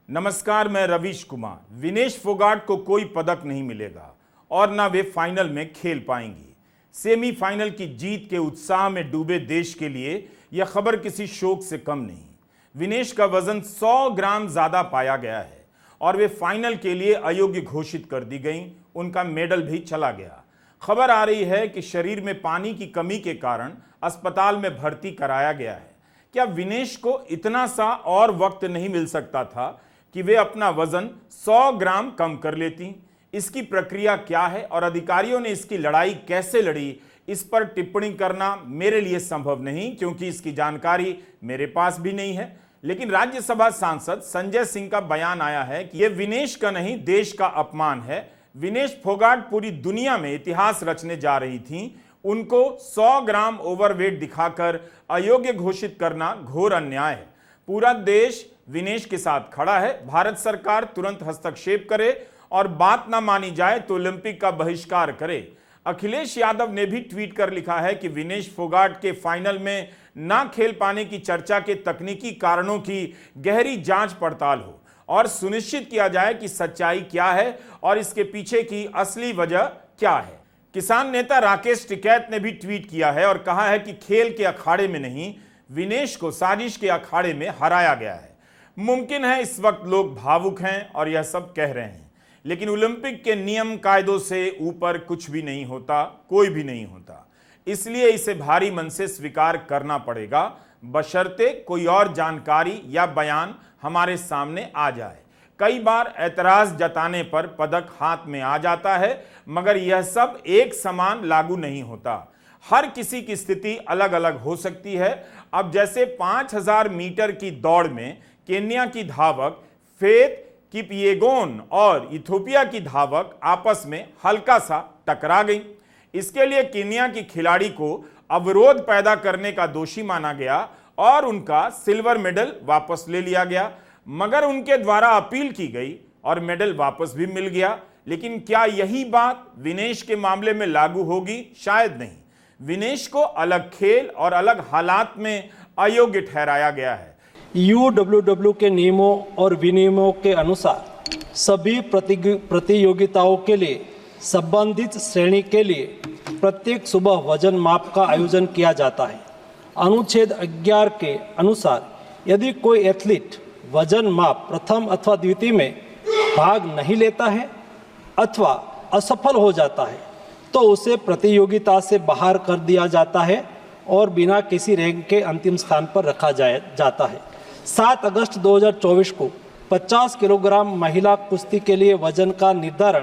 नमस्कार, मैं रवीश कुमार। विनेश फोगाट को कोई पदक नहीं मिलेगा और ना वे फाइनल में खेल पाएंगी। सेमीफाइनल की जीत के उत्साह में डूबे देश के लिए यह खबर किसी शोक से कम नहीं। विनेश का वजन 100 ग्राम ज्यादा पाया गया है और वे फाइनल के लिए अयोग्य घोषित कर दी गईं। उनका मेडल भी चला गया। खबर आ रही है कि शरीर में पानी की कमी के कारण अस्पताल में भर्ती कराया गया है। क्या विनेश को इतना सा और वक्त नहीं मिल सकता था कि वे अपना वजन 100 ग्राम कम कर लेती? इसकी प्रक्रिया क्या है और अधिकारियों ने इसकी लड़ाई कैसे लड़ी, इस पर टिप्पणी करना मेरे लिए संभव नहीं, क्योंकि इसकी जानकारी मेरे पास भी नहीं है। लेकिन राज्यसभा सांसद संजय सिंह का बयान आया है कि यह विनेश का नहीं, देश का अपमान है। विनेश फोगाट पूरी दुनिया में इतिहास रचने जा रही थीं। उनको 100 ग्राम ओवरवेट दिखाकर अयोग्य घोषित करना घोर अन्याय है। पूरा देश विनेश के साथ खड़ा है। भारत सरकार तुरंत हस्तक्षेप करे और बात ना मानी जाए तो ओलंपिक का बहिष्कार करे। अखिलेश यादव ने भी ट्वीट कर लिखा है कि विनेश फोगाट के फाइनल में ना खेल पाने की चर्चा के तकनीकी कारणों की गहरी जांच पड़ताल हो और सुनिश्चित किया जाए कि सच्चाई क्या है और इसके पीछे की असली वजह क्या है। किसान नेता राकेश टिकैत ने भी ट्वीट किया है और कहा है कि खेल के अखाड़े में नहीं, विनेश को साजिश के अखाड़े में हराया गया है। मुमकिन है इस वक्त लोग भावुक हैं और यह सब कह रहे हैं, लेकिन ओलंपिक के नियम कायदों से ऊपर कुछ भी नहीं होता, कोई भी नहीं होता। इसलिए इसे भारी मन से स्वीकार करना पड़ेगा, बशर्ते कोई और जानकारी या बयान हमारे सामने आ जाए। कई बार ऐतराज जताने पर पदक हाथ में आ जाता है, मगर यह सब एक समान लागू नहीं होता। हर किसी की स्थिति अलग अलग हो सकती है। अब जैसे 5000 मीटर की दौड़ में केन्या की धावक फेथ किपयेगोन और इथियोपिया की धावक आपस में हल्का सा टकरा गई। इसके लिए केन्या की खिलाड़ी को अवरोध पैदा करने का दोषी माना गया और उनका सिल्वर मेडल वापस ले लिया गया, मगर उनके द्वारा अपील की गई और मेडल वापस भी मिल गया। लेकिन क्या यही बात विनेश के मामले में लागू होगी? शायद नहीं। विनेश को अलग खेल और अलग हालात में अयोग्य ठहराया गया है। यूडब्ल्यूडब्ल्यू के नियमों और विनियमों के अनुसार सभी प्रतियोगिताओं के लिए संबंधित श्रेणी के लिए प्रत्येक सुबह वजन माप का आयोजन किया जाता है। अनुच्छेद 11 के अनुसार यदि कोई एथलीट वजन माप प्रथम अथवा द्वितीय में भाग नहीं लेता है अथवा असफल हो जाता है तो उसे प्रतियोगिता से बाहर कर दिया जाता है और बिना किसी रैंक के अंतिम स्थान पर रखा जाता है। 7 अगस्त 2024 को 50 किलोग्राम महिला कुश्ती के लिए वजन का निर्धारण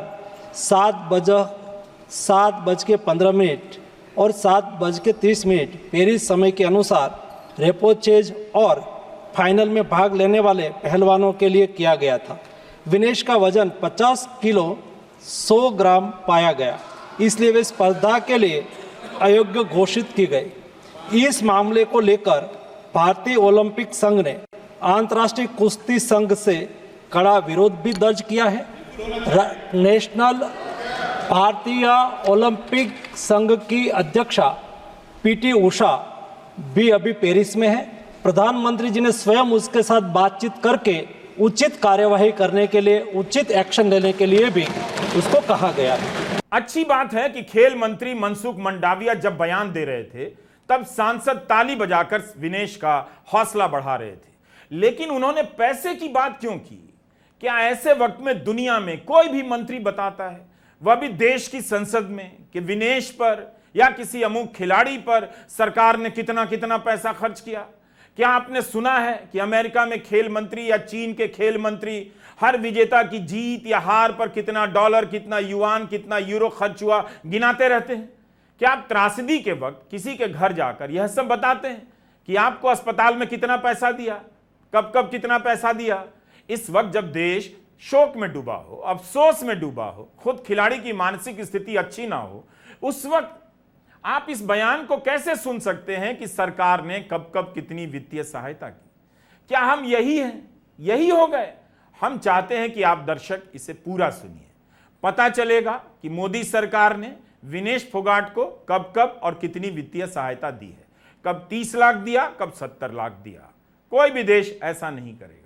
7:15 और 7:30 पेरिस समय के अनुसार रेपोचेज और फाइनल में भाग लेने वाले पहलवानों के लिए किया गया था। विनेश का वजन 50 किलो 100 ग्राम पाया गया, इसलिए वे स्पर्धा के लिए अयोग्य घोषित की गई। इस मामले को लेकर भारतीय ओलंपिक संघ ने अंतर्राष्ट्रीय कुश्ती संघ से कड़ा विरोध भी दर्ज किया है। नेशनल भारतीय ओलंपिक संघ की अध्यक्षा पीटी उषा भी अभी पेरिस में है। प्रधानमंत्री जी ने स्वयं उसके साथ बातचीत करके उचित कार्यवाही करने के लिए, उचित एक्शन लेने के लिए भी उसको कहा गया है। अच्छी बात है कि खेल मंत्री मनसुख मंडाविया जब बयान दे रहे थे तब सांसद ताली बजाकर विनेश का हौसला बढ़ा रहे थे, लेकिन उन्होंने पैसे की बात क्यों की? क्या ऐसे वक्त में दुनिया में कोई भी मंत्री बताता है, वह भी देश की संसद में, कि विनेश पर या किसी अमुक खिलाड़ी पर सरकार ने कितना कितना पैसा खर्च किया? क्या आपने सुना है कि अमेरिका में खेल मंत्री या चीन के खेल मंत्री हर विजेता की जीत या हार पर कितना डॉलर, कितना युआन, कितना यूरो खर्च हुआ गिनाते रहते हैं? क्या आप त्रासदी के वक्त किसी के घर जाकर यह सब बताते हैं कि आपको अस्पताल में कितना पैसा दिया, कब कब कितना पैसा दिया? इस वक्त जब देश शोक में डूबा हो, अफसोस में डूबा हो, खुद खिलाड़ी की मानसिक स्थिति अच्छी ना हो, उस वक्त आप इस बयान को कैसे सुन सकते हैं कि सरकार ने कब कब कितनी वित्तीय सहायता की? क्या हम यही हैं, यही हो गए? हम चाहते हैं कि आप दर्शक इसे पूरा सुनिए। पता चलेगा कि मोदी सरकार ने विनेश फोगाट को कब कब और कितनी वित्तीय सहायता दी है। कब 30 लाख दिया, कब 70 लाख दिया। कोई भी देश ऐसा नहीं करेगा।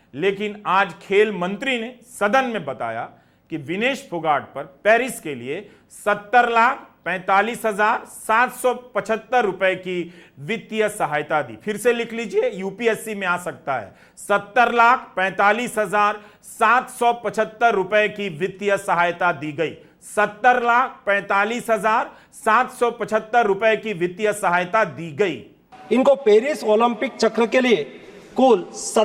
लेकिन आज खेल मंत्री ने सदन में बताया कि विनेश फोगाट पर पेरिस के लिए 70,45,775 रुपए की वित्तीय सहायता दी। फिर से लिख लीजिए, यूपीएससी में आ सकता है। 70,45,775 रुपए की वित्तीय सहायता दी गई। 70,45,775 रुपए की वित्तीय सहायता दी गई। इनको पेरिस ओलंपिक चक्र के लिए कुल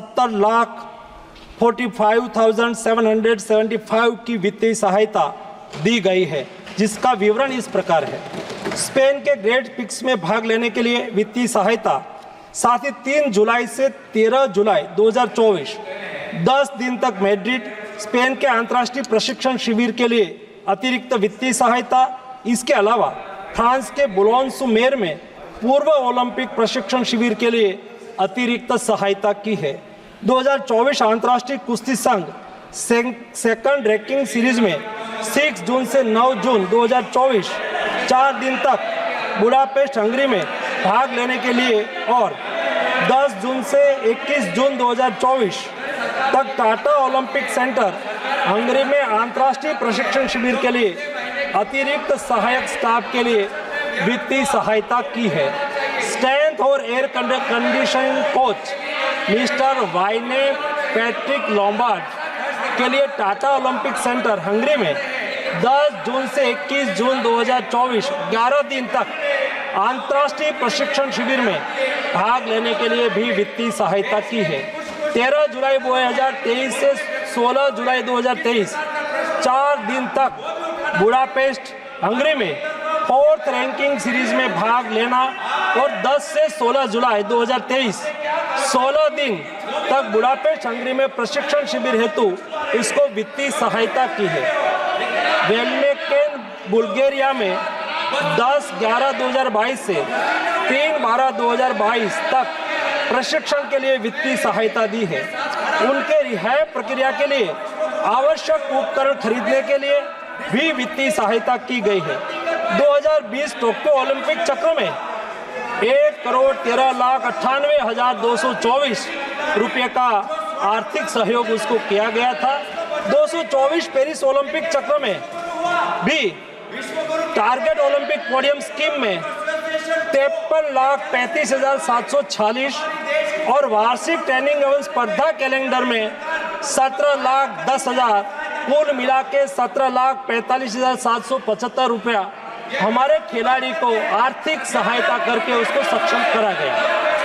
70,45,775 की वित्तीय सहायता दी गई है, जिसका विवरण इस प्रकार है। स्पेन के ग्रेट पिक्स में भाग लेने के लिए वित्तीय सहायता, साथ ही 3 जुलाई से 13 जुलाई 2024 10 दिन तक मैड्रिड स्पेन के अंतर्राष्ट्रीय प्रशिक्षण शिविर के लिए अतिरिक्त वित्तीय सहायता। इसके अलावा फ्रांस के बुलोन-sur-mer में पूर्व ओलंपिक प्रशिक्षण शिविर के लिए अतिरिक्त सहायता की है। 2024 अंतर्राष्ट्रीय कुश्ती संघ सेकंड रैंकिंग सीरीज में 6 जून से 9 जून 2024 4 दिन तक बुडापेस्ट हंगरी में भाग लेने के लिए और 10 जून से 21 जून 2024 तक टाटा ओलंपिक सेंटर हंगरी में अंतर्राष्ट्रीय प्रशिक्षण शिविर के लिए अतिरिक्त सहायक स्टाफ के लिए वित्तीय सहायता की है। स्ट्रेंथ और air conditioning coach mister Wayne Patrick Lombard के लिए टाटा ओलंपिक सेंटर हंगरी में 10 जून से 21 जून 2024 11 दिन तक अंतर्राष्ट्रीय प्रशिक्षण शिविर में भाग लेने के लिए भी वित्तीय सहायता की है। 13 जुलाई 2023 से 16 जुलाई 2023 4 दिन तक बुडापेस्ट हंगरी में 4th रैंकिंग सीरीज में भाग लेना और 10 से 16 जुलाई 2023 16 दिन तक बुडापेस्ट हंगरी में प्रशिक्षण शिविर हेतु इसको वित्तीय सहायता की है। वेलमेकेन बुल्गारिया में 10/11/2022 से 3/12/2022 तक प्रशिक्षण के लिए वित्तीय सहायता दी है। उनके रिहाई प्रक्रिया के लिए आवश्यक उपकरण खरीदने के लिए भी वित्तीय सहायता की गई है। 2020 टोक्यो ओलंपिक चक्र में 1,13,98,224 रुपये का आर्थिक सहयोग उसको किया गया था। 224 पेरिस ओलंपिक चक्र में भी टारगेट ओलंपिक पोडियम स्कीम में 53,35,746 और वार्षिक ट्रेनिंग एवं स्पर्धा कैलेंडर में 17,10,000 कुल मिला के 17,45,775 रुपया हमारे खिलाड़ी को आर्थिक सहायता करके उसको सक्षम करा गया।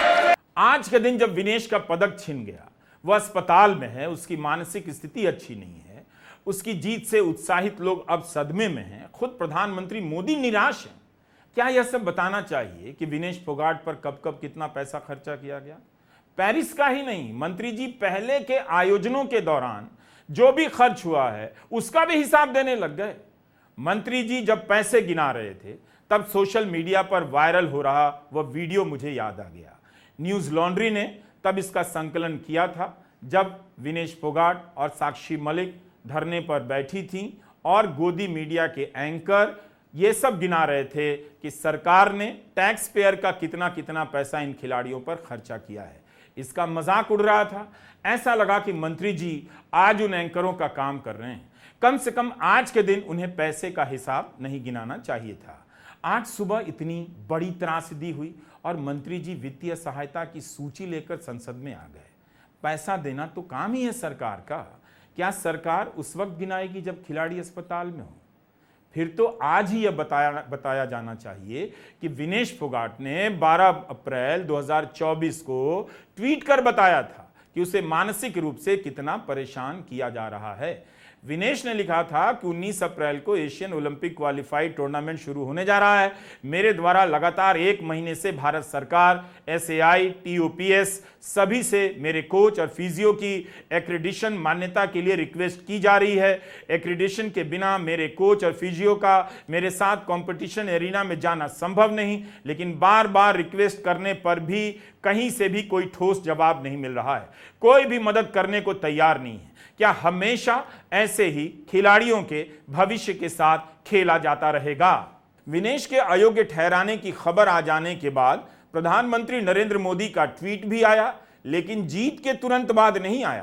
आज के दिन जब विनेश का पदक छिन गया, वह अस्पताल में है, उसकी मानसिक स्थिति अच्छी नहीं है, उसकी जीत से उत्साहित लोग अब सदमे में हैं, खुद प्रधानमंत्री मोदी निराश हैं। क्या यह सब बताना चाहिए कि विनेश फोगाट पर कब कब कितना पैसा खर्चा किया गया? पेरिस का ही नहीं, मंत्री जी पहले के आयोजनों के दौरान जो भी खर्च हुआ है उसका भी हिसाब देने लग गए। मंत्री जी जब पैसे गिना रहे थे तब सोशल मीडिया पर वायरल हो रहा वह वीडियो मुझे याद आ गया। न्यूज लॉन्ड्री ने तब इसका संकलन किया था जब विनेश फोगाट और साक्षी मलिक धरने पर बैठी थीं और गोदी मीडिया के एंकर ये सब गिना रहे थे कि सरकार ने टैक्स पेयर का कितना कितना पैसा इन खिलाड़ियों पर खर्चा किया है। इसका मजाक उड़ रहा था। ऐसा लगा कि मंत्री जी आज उन एंकरों का काम कर रहे हैं। कम से कम आज के दिन उन्हें पैसे का हिसाब नहीं गिनाना चाहिए था। आज सुबह इतनी बड़ी त्रासदी हुई और मंत्री जी वित्तीय सहायता की सूची लेकर संसद में आ गए। पैसा देना तो काम ही है सरकार का। क्या सरकार उस वक्त गिनाएगी जब खिलाड़ी अस्पताल में हो? फिर तो आज ही यह बताया जाना चाहिए कि विनेश फोगाट ने 12 अप्रैल 2024 को ट्वीट कर बताया था कि उसे मानसिक रूप से कितना परेशान किया जा रहा है। विनेश ने लिखा था कि 19 अप्रैल को एशियन ओलंपिक क्वालिफाइड टूर्नामेंट शुरू होने जा रहा है। मेरे द्वारा लगातार 1 महीने से भारत सरकार, एसएआई, टीओपीएस सभी से मेरे कोच और फिजियो की एक्रेडिशन मान्यता के लिए रिक्वेस्ट की जा रही है। एक्रेडिशन के बिना मेरे कोच और फिजियो का मेरे साथ कंपटीशन एरिना में जाना संभव नहीं, लेकिन बार बार रिक्वेस्ट करने पर भी कहीं से भी कोई ठोस जवाब नहीं मिल रहा है। कोई भी मदद करने को तैयार नहीं है। क्या हमेशा ऐसे ही खिलाड़ियों के भविष्य के साथ खेला जाता रहेगा? विनेश के अयोग्य ठहराने की खबर आ जाने के बाद प्रधानमंत्री नरेंद्र मोदी का ट्वीट भी आया, लेकिन जीत के तुरंत बाद नहीं आया।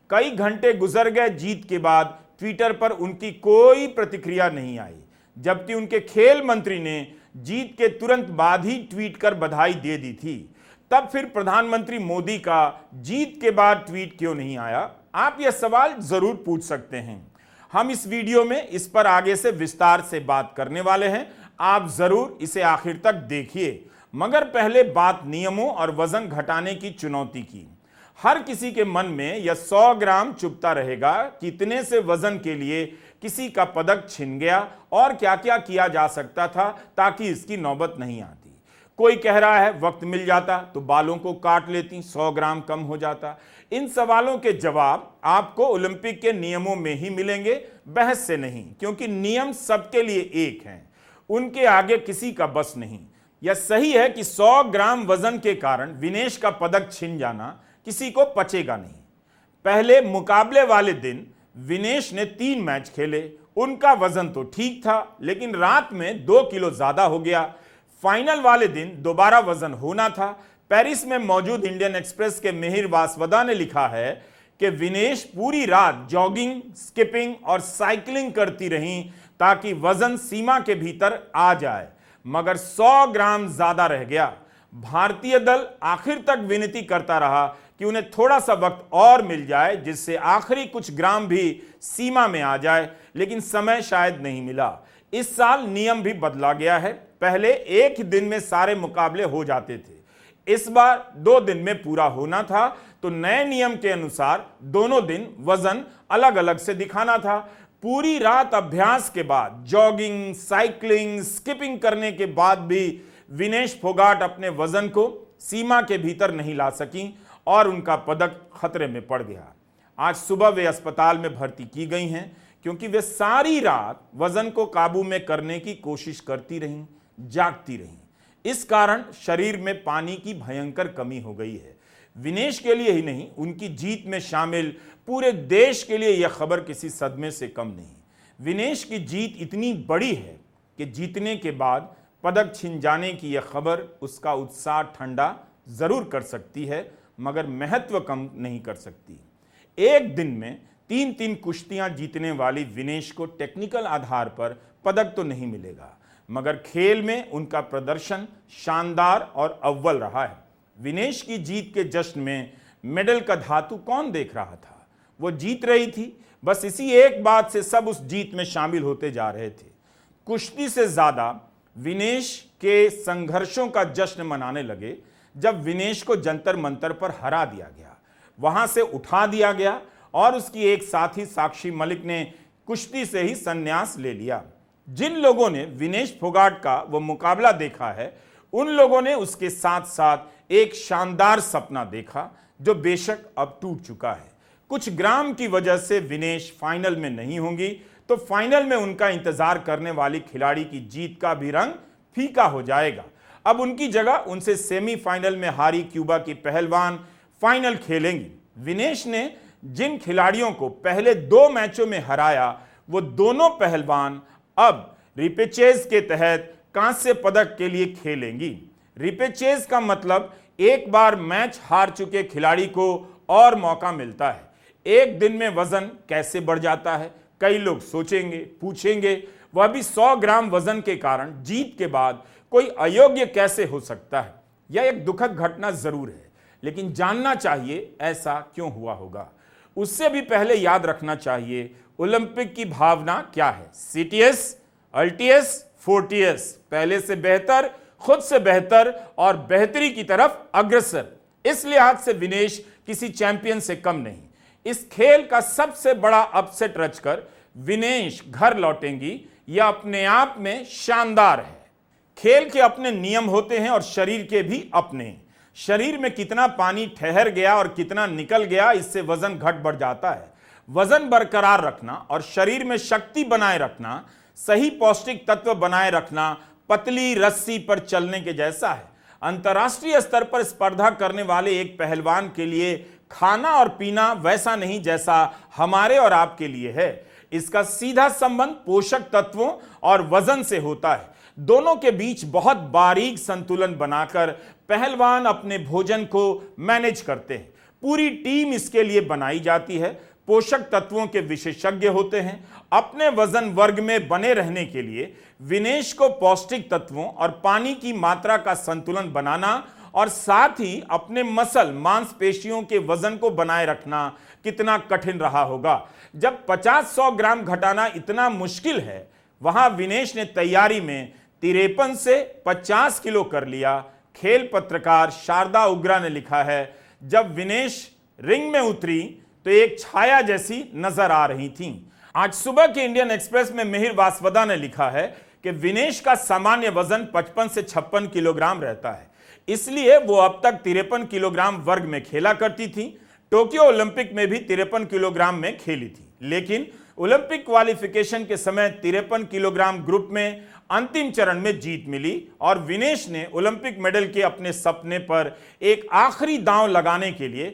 कई घंटे गुजर गए जीत के बाद, ट्विटर पर उनकी कोई प्रतिक्रिया नहीं आई, जबकि उनके खेल मंत्री ने जीत के तुरंत बाद ही ट्वीट कर बधाई दे दी थी। तब फिर प्रधानमंत्री मोदी का जीत के बाद ट्वीट क्यों नहीं आया? आप यह सवाल जरूर पूछ सकते हैं। हम इस वीडियो में इस पर आगे से विस्तार से बात करने वाले हैं, आप जरूर इसे आखिर तक देखिए। मगर पहले बात नियमों और वजन घटाने की चुनौती की। हर किसी के मन में यह 100 ग्राम चुभता रहेगा कि इतने से वजन के लिए किसी का पदक छिन गया और क्या क्या किया जा सकता था ताकि इसकी नौबत नहीं आती। कोई कह रहा है वक्त मिल जाता तो बालों को काट लेती, 100 ग्राम कम हो जाता। इन सवालों के जवाब आपको ओलंपिक के नियमों में ही मिलेंगे, बहस से नहीं, क्योंकि नियम सबके लिए एक हैं, उनके आगे किसी का बस नहीं। यह सही है कि 100 ग्राम वजन के कारण विनेश का पदक छिन जाना किसी को पचेगा नहीं। पहले मुकाबले वाले दिन विनेश ने 3 मैच खेले, उनका वजन तो ठीक था, लेकिन रात में 2 किलो ज्यादा हो गया। फाइनल वाले दिन दोबारा वजन होना था। पेरिस में मौजूद इंडियन एक्सप्रेस के मिहिर वासवदा ने लिखा है कि विनेश पूरी रात जॉगिंग, स्किपिंग और साइकिलिंग करती रहीं ताकि वजन सीमा के भीतर आ जाए, मगर 100 ग्राम ज्यादा रह गया। भारतीय दल आखिर तक विनती करता रहा कि उन्हें थोड़ा सा वक्त और मिल जाए, जिससे आखिरी कुछ ग्राम भी सीमा में आ जाए, लेकिन समय शायद नहीं मिला। इस साल नियम भी बदला गया है। पहले एक ही दिन में सारे मुकाबले हो जाते थे, इस बार 2 दिन में पूरा होना था। तो नए नियम के अनुसार दोनों दिन वजन अलग अलग से दिखाना था। पूरी रात अभ्यास के बाद, जॉगिंग, साइकिलिंग, स्किपिंग करने के बाद भी विनेश फोगाट अपने वजन को सीमा के भीतर नहीं ला सकी और उनका पदक खतरे में पड़ गया। आज सुबह वे अस्पताल में भर्ती की गई हैं, क्योंकि वे सारी रात वजन को काबू में करने की कोशिश करती रहीं, जागती रहीं। इस कारण शरीर में पानी की भयंकर कमी हो गई है। विनेश के लिए ही नहीं, उनकी जीत में शामिल पूरे देश के लिए यह खबर किसी सदमे से कम नहीं। विनेश की जीत इतनी बड़ी है कि जीतने के बाद पदक छिन जाने की यह खबर उसका उत्साह ठंडा जरूर कर सकती है, मगर महत्व कम नहीं कर सकती। एक दिन में 3-3 कुश्तियां जीतने वाली विनेश को टेक्निकल आधार पर पदक तो नहीं मिलेगा, मगर खेल में उनका प्रदर्शन शानदार और अव्वल रहा है। विनेश की जीत के जश्न में मेडल का धातु कौन देख रहा था? वो जीत रही थी, बस इसी एक बात से सब उस जीत में शामिल होते जा रहे थे। कुश्ती से ज्यादा विनेश के संघर्षों का जश्न मनाने लगे जब विनेश को जंतर मंतर पर हरा दिया गया, वहां से उठा दिया गया और उसकी एक साथी साक्षी मलिक ने कुश्ती से ही संन्यास ले लिया। जिन लोगों ने विनेश फोगाट का वो मुकाबला देखा है, उन लोगों ने उसके साथ साथ एक शानदार सपना देखा जो बेशक अब टूट चुका है। कुछ ग्राम की वजह से विनेश फाइनल में नहीं होंगी, तो फाइनल में उनका इंतजार करने वाली खिलाड़ी की जीत का भी रंग फीका हो जाएगा। अब उनकी जगह उनसे सेमीफाइनल में हारी क्यूबा की पहलवान फाइनल खेलेंगी। विनेश ने जिन खिलाड़ियों को पहले 2 मैचों में हराया, वो दोनों पहलवान अब रिपेचेज के तहत कांस्य पदक के लिए खेलेंगी। रिपेचेज का मतलब एक बार मैच हार चुके खिलाड़ी को और मौका मिलता है। एक दिन में वजन कैसे बढ़ जाता है, कई लोग सोचेंगे, पूछेंगे, वह भी 100 ग्राम वजन के कारण जीत के बाद कोई अयोग्य कैसे हो सकता है। यह एक दुखद घटना जरूर है, लेकिन जानना चाहिए ऐसा क्यों हुआ होगा। उससे भी पहले याद रखना चाहिए ओलंपिक की भावना क्या है। सीटीएस, अल्टीएस, फोर्टीएस, पहले से बेहतर, खुद से बेहतर और बेहतरी की तरफ अग्रसर। इस लिहाज से विनेश किसी चैंपियन से कम नहीं। इस खेल का सबसे बड़ा अपसेट रचकर विनेश घर लौटेंगी, यह अपने आप में शानदार है। खेल के अपने नियम होते हैं और शरीर के भी अपने। शरीर में कितना पानी ठहर गया और कितना निकल गया, इससे वजन घट बढ़ जाता है। वजन बरकरार रखना और शरीर में शक्ति बनाए रखना, सही पौष्टिक तत्व बनाए रखना पतली रस्सी पर चलने के जैसा है। अंतर्राष्ट्रीय स्तर पर स्पर्धा करने वाले एक पहलवान के लिए खाना और पीना वैसा नहीं जैसा हमारे और आपके लिए है। इसका सीधा संबंध पोषक तत्वों और वजन से होता है। दोनों के बीच बहुत बारीक संतुलन बनाकर पहलवान अपने भोजन को मैनेज करते हैं। पूरी टीम इसके लिए बनाई जाती है। पोषक तत्वों के विशेषज्ञ होते हैं। अपने वजन वर्ग में बने रहने के लिए विनेश को पौष्टिक तत्वों और पानी की मात्रा का संतुलन बनाना और साथ ही अपने मसल मांसपेशियों के वजन को बनाए रखना कितना कठिन रहा होगा। जब 50-100 ग्राम घटाना इतना मुश्किल है, वहां विनेश ने तैयारी में 53 से 50 किलो कर लिया। खेल पत्रकार शारदा उग्रा ने लिखा है, जब विनेश रिंग में उतरी तो एक छाया जैसी नजर आ रही थी। आज सुबह के इंडियन एक्सप्रेस में मिहिर वासवदा ने लिखा है कि विनेश का सामान्य वजन 55 से 56 किलोग्राम रहता है, इसलिए वो अब तक 53 किलोग्राम वर्ग में खेला करती थी। टोक्यो ओलंपिक में भी 53 किलोग्राम में खेली थी, लेकिन ओलंपिक क्वालिफिकेशन के समय 53 किलोग्राम ग्रुप में अंतिम चरण में जीत मिली और विनेश ने ओलंपिक मेडल के अपने सपने पर एक आखिरी दांव लगाने के लिए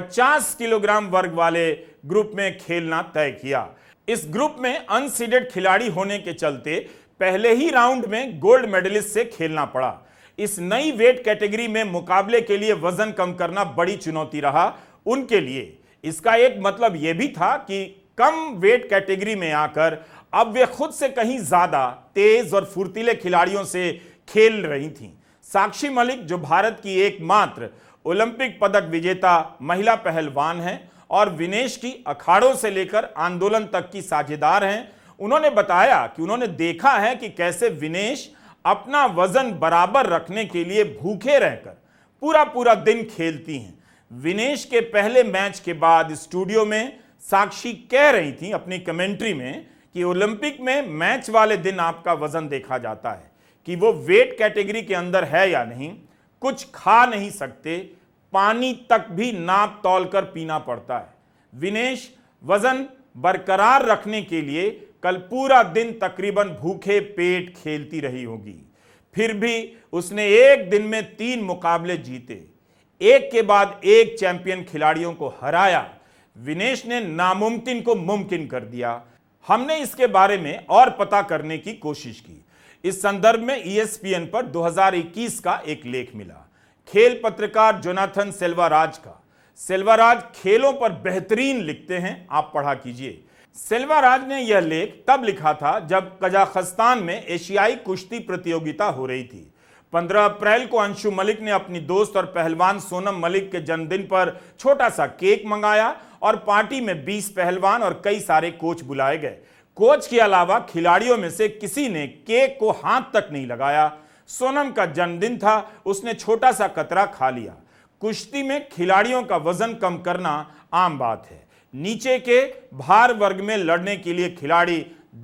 50 किलोग्राम वर्ग वाले ग्रुप में खेलना तय किया। इस ग्रुप में अनसीडेड खिलाड़ी होने के चलते पहले ही राउंड में गोल्ड मेडलिस्ट से खेलना पड़ा। इस नई वेट कैटेगरी में मुकाबले के लिए वजन कम करना बड़ी चुनौती रहा उनके लिए। इसका एक मतलब यह भी था कि कम वेट कैटेगरी में आकर अब वे खुद से कहीं ज्यादा तेज और फुर्तीले खिलाड़ियों से खेल रही थीं। साक्षी मलिक, जो भारत की एकमात्र ओलंपिक पदक विजेता महिला पहलवान हैं और विनेश की अखाड़ों से लेकर आंदोलन तक की साझेदार हैं, उन्होंने बताया कि उन्होंने देखा है कि कैसे विनेश अपना वजन बराबर रखने के लिए भूखे रहकर पूरा पूरा दिन खेलती हैं। विनेश के पहले मैच के बाद स्टूडियो में साक्षी कह रही थी अपनी कमेंट्री में कि ओलंपिक में मैच वाले दिन आपका वजन देखा जाता है कि वो वेट कैटेगरी के अंदर है या नहीं, कुछ खा नहीं सकते, पानी तक भी नाप तौल कर पीना पड़ता है। विनेश वजन बरकरार रखने के लिए कल पूरा दिन तकरीबन भूखे पेट खेलती रही होगी। फिर भी उसने एक दिन में 3 मुकाबले जीते, एक के बाद एक चैंपियन खिलाड़ियों को हराया। विनेश ने नामुमकिन को मुमकिन कर दिया। हमने इसके बारे में और पता करने की कोशिश की। इस संदर्भ में ESPN पर 2021 का एक लेख मिला, खेल पत्रकार जोनाथन सेल्वाराज का। सेल्वाराज खेलों पर बेहतरीन लिखते हैं, आप पढ़ा कीजिए। सेल्वाराज ने यह लेख तब लिखा था जब कजाकिस्तान में एशियाई कुश्ती प्रतियोगिता हो रही थी। 15 अप्रैल को अंशु मलिक ने अपनी दोस्त और पहलवान सोनम मलिक के जन्मदिन पर छोटा सा केक मंगाया और पार्टी में 20 पहलवान और कई सारे कोच बुलाए गए। कोच के अलावा खिलाड़ियों में से किसी ने केक को हाथ तक नहीं लगाया। सोनम का जन्मदिन था, उसने छोटा सा कतरा खा लिया। कुश्ती में खिलाड़ियों का वजन कम करना आम बात है। नीचे के भार वर्ग में लड़ने के लिए खिलाड़ी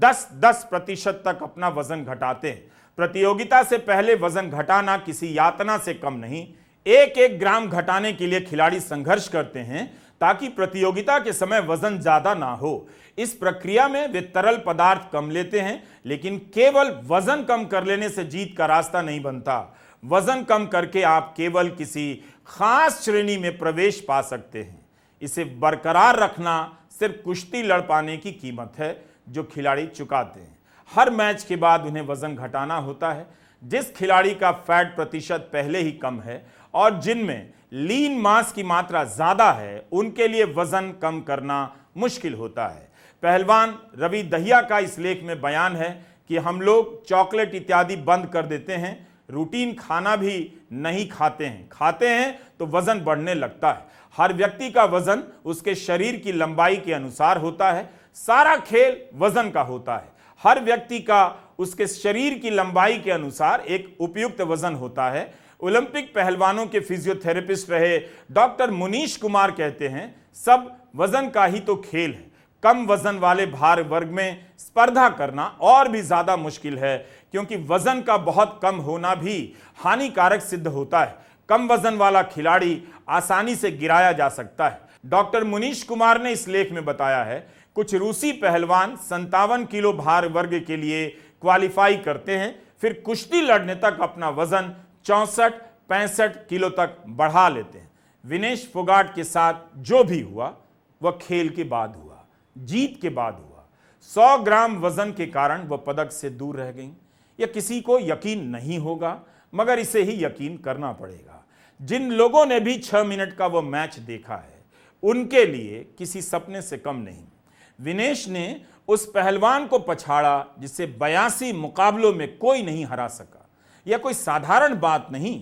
10% तक अपना वजन घटाते हैं। प्रतियोगिता से पहले वजन घटाना किसी यातना से कम नहीं। 1-1 ग्राम घटाने के लिए खिलाड़ी संघर्ष करते हैं ताकि प्रतियोगिता के समय वजन ज्यादा ना हो। इस प्रक्रिया में वे तरल पदार्थ कम लेते हैं, लेकिन केवल वजन कम कर लेने से जीत का रास्ता नहीं बनता। वजन कम करके आप केवल किसी खास श्रेणी में प्रवेश पा सकते हैं। इसे बरकरार रखना सिर्फ कुश्ती लड़ पाने की कीमत है जो खिलाड़ी चुकाते हैं। हर मैच के बाद उन्हें वजन घटाना होता है। जिस खिलाड़ी का फैट प्रतिशत पहले ही कम है और जिनमें लीन मांस की मात्रा ज्यादा है, उनके लिए वजन कम करना मुश्किल होता है। पहलवान रवि दहिया का इस लेख में बयान है कि हम लोग चॉकलेट इत्यादि बंद कर देते हैं, रूटीन खाना भी नहीं खाते हैं तो वजन बढ़ने लगता है। हर व्यक्ति का वजन उसके शरीर की लंबाई के अनुसार होता है। सारा खेल वजन का होता है। हर व्यक्ति का उसके शरीर की लंबाई के अनुसार एक उपयुक्त वजन होता है। ओलंपिक पहलवानों के फिजियोथेरेपिस्ट रहे डॉक्टर मुनीश कुमार कहते हैं, सब वजन का ही तो खेल है। कम वजन वाले भार वर्ग में स्पर्धा करना और भी ज्यादा मुश्किल है, क्योंकि वजन का बहुत कम होना भी हानिकारक सिद्ध होता है। कम वजन वाला खिलाड़ी आसानी से गिराया जा सकता है। डॉक्टर मुनीश कुमार ने इस लेख में बताया है, कुछ रूसी पहलवान 57 किलो भार वर्ग के लिए क्वालिफाई करते हैं, फिर कुश्ती लड़ने तक अपना वजन 64-65 किलो तक बढ़ा लेते हैं। विनेश फोगाट के साथ जो भी हुआ वह खेल के बाद हुआ, जीत के बाद हुआ। 100 ग्राम वजन के कारण वह पदक से दूर रह गई। यह किसी को यकीन नहीं होगा, मगर इसे ही यकीन करना पड़ेगा। जिन लोगों ने भी 6 मिनट का वो मैच देखा है उनके लिए किसी सपने से कम नहीं। विनेश ने उस पहलवान को पछाड़ा जिसे 82 मुकाबलों में कोई नहीं हरा सका। यह कोई साधारण बात नहीं।